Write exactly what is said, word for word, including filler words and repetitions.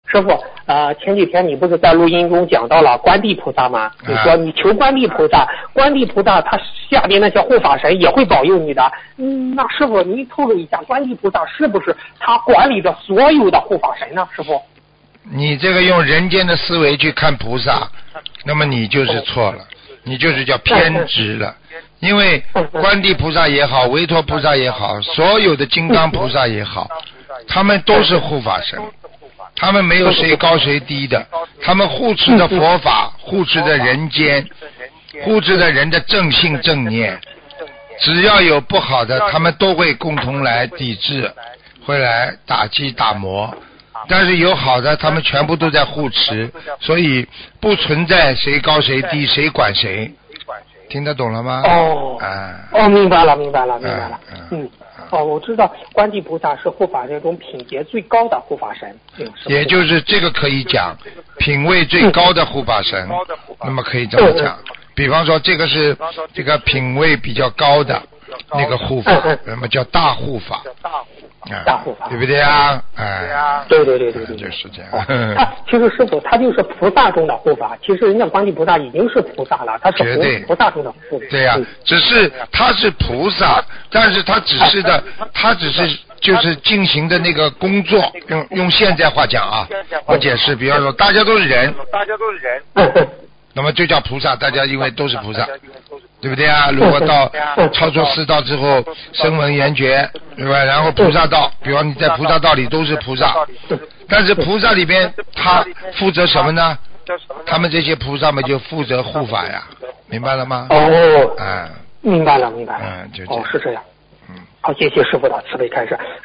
师傅，呃，前几天你不是在录音中讲到了观地菩萨吗？你说你求观地菩萨，观地菩萨他下边那些护法神也会保佑你的。嗯，那师傅您透露一下，观地菩萨是不是他管理着所有的护法神呢？师傅， 你这个用人间的思维去看菩萨，那么你就是错了，你就是叫偏执了。因为观地菩萨也好，维陀菩萨也好，所有的金刚菩萨也好，他们都是护法神。他们没有谁高谁低的，他们护持的佛法，护持的人间，护持的人的正信正念。只要有不好的，他们都会共同来抵制，会来打击打磨。但是有好的，他们全部都在护持，所以不存在谁高谁低，谁管谁。听得懂了吗？ 哦， 啊， 哦，明白了，明白了，明白了。 嗯。 嗯哦，我知道观地菩萨是护法这种品阶最高的护法神， 也就是这个可以讲，品位最高的护法神，那么可以这么讲。比方说，这个是这个品位比较高的那个护法，那么叫大护法。 大护法， 对不对啊？哎， 对对对对对， 就是这样。 他其实师傅他就是菩萨中的护法，其实人家观地菩萨已经是菩萨了，他是菩萨中的护法。 对呀、啊，只是他是菩萨，但是他只是的，他只是就是进行的那个工作，用用现在话讲啊，我解释，比方说大家都是人，大家都是人，那么就叫菩萨，大家因为都是菩萨。对不对啊？如果到超出四道之后，声闻缘觉，对吧？然后菩萨道，比方你在菩萨道里都是菩萨，但是菩萨里边他负责什么呢？他们这些菩萨们就负责护法呀，明白了吗？ 哦， 嗯， 明白了，明白了。 嗯，就这样。 哦，是这样。 嗯， 好，谢谢师傅的慈悲开示。